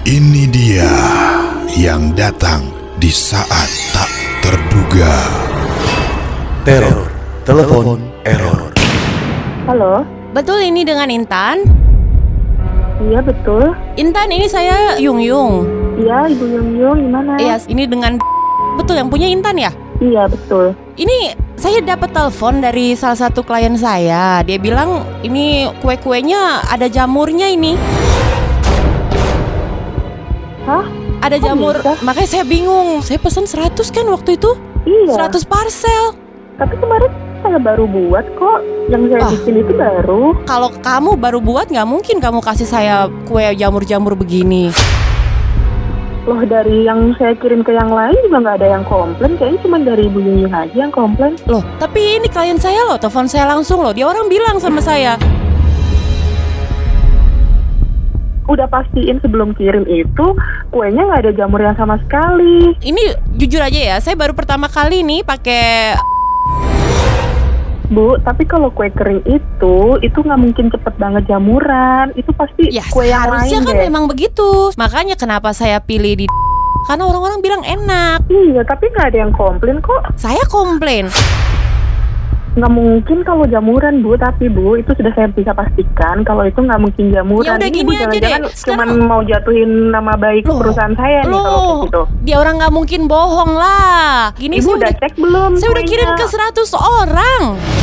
Ini dia yang datang di saat tak terduga. Teror, telepon error. Halo, Betul ini dengan Intan? iya betul. Intan, ini saya Yung. Iya, Ibu Yung, gimana? Iya, ini dengan betul yang punya Intan ya? Iya, betul. Ini saya dapat telepon dari salah satu klien saya. Dia bilang ini kue-kuenya ada jamurnya ini. Hah? Ada Kok jamur, bisa? makanya saya bingung. Saya pesan 100 kan waktu itu? Iya. 100 parcel. Tapi kemarin saya baru buat kok. Yang saya bikin itu baru. Kalau kamu baru buat, nggak mungkin kamu kasih saya kue jamur-jamur begini. Loh, dari yang saya kirim ke yang lain juga nggak ada yang komplain. Kayaknya cuma dari Ibu Yung aja yang komplain. Loh, tapi ini klien saya loh, telepon saya langsung loh. Dia orang bilang sama saya. Udah pastiin sebelum kirim itu kuenya nggak ada jamur yang sama sekali. Ini jujur aja ya, saya baru pertama kali nih pakai. Bu, tapi kalau kue kering itu nggak mungkin cepet banget jamuran. Itu pasti Ya kue yang harusnya lain kan deh. memang begitu. Makanya kenapa saya pilih di karena orang-orang bilang enak. Iya, tapi nggak ada yang komplain kok. Saya komplain. Nggak mungkin kalau jamuran, Bu. Tapi Bu, itu sudah saya bisa pastikan kalau itu nggak mungkin jamuran. Ya udah Ini, gini Bu, aja jangan-jangan deh. cuman Sekarang- mau jatuhin nama baik Loh, perusahaan saya nih kalau kayak gitu. dia orang nggak mungkin bohong lah. Gini Ibu saya udah cek belum? saya udah kirim ke 100 orang.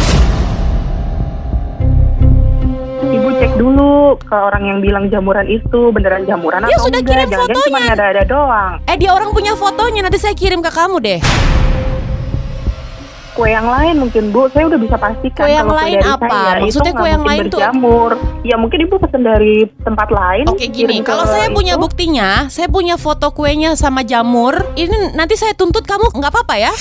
Ibu cek dulu ke orang yang bilang jamuran itu beneran jamuran Dia atau sudah enggak. kirim Jangan-jangan cuma fotonya. ada doang. Dia orang punya fotonya, nanti saya kirim ke kamu deh. Kue yang lain mungkin, Bu. Saya udah bisa pastikan Kue yang kalau lain dari apa? saya Maksudnya itu kue nggak yang mungkin lain tuh- berjamur. Ya mungkin Ibu pesen dari tempat lain. Oke gini, kirim ke kalau saya punya itu. buktinya, saya punya foto kuenya sama jamur. Ini nanti saya tuntut kamu, nggak apa-apa ya?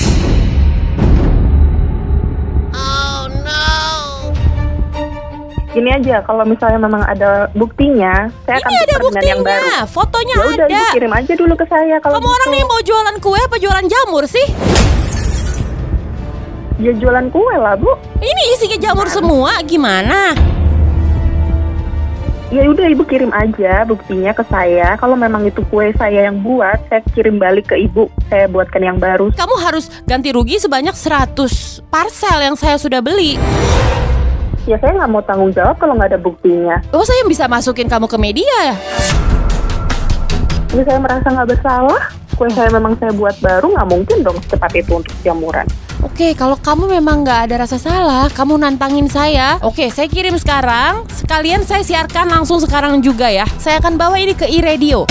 Gini aja, kalau misalnya memang ada buktinya, saya akan Ini ada tukar dengan yang baru. buktinya, fotonya Ya udah, ada. Ibu kirim aja dulu ke saya kalau Kamu orang gitu. nih mau jualan kue apa jualan jamur sih? Ya jualan kue lah, Bu. Ini isinya jamur semua, gimana? Ya udah, Ibu kirim aja buktinya ke saya. Kalau memang itu kue saya yang buat, saya kirim balik ke Ibu. Saya buatkan yang baru. Kamu harus ganti rugi sebanyak 100 parcel yang saya sudah beli. Ya saya nggak mau tanggung jawab kalau nggak ada buktinya. Oh, saya bisa masukin kamu ke media ya? Jadi saya merasa nggak bersalah. Kue saya memang saya buat baru, nggak mungkin dong secepat itu untuk jamuran. Oke, kalau kamu memang nggak ada rasa salah, kamu nantangin saya. Oke, saya kirim sekarang. Sekalian saya siarkan langsung sekarang juga ya. Saya akan bawa ini ke iRadio.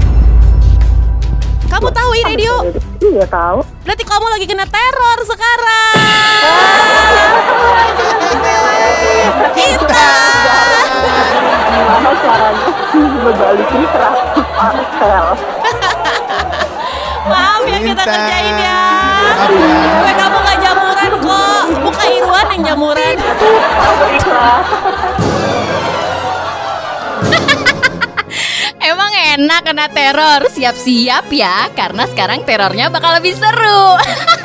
Kamu tahu iRadio? Iya tahu. Berarti kamu lagi kena teror sekarang. Kita. Gimana caranya ngebalikin 100 parcel? Maaf ya kita Intan. kerjain ya. Maaf ya. Gue kamu nggak jamuran kok. Bukan Irwan yang jamuran. Emang enak kena teror. Siap-siap ya, karena sekarang terornya bakal lebih seru.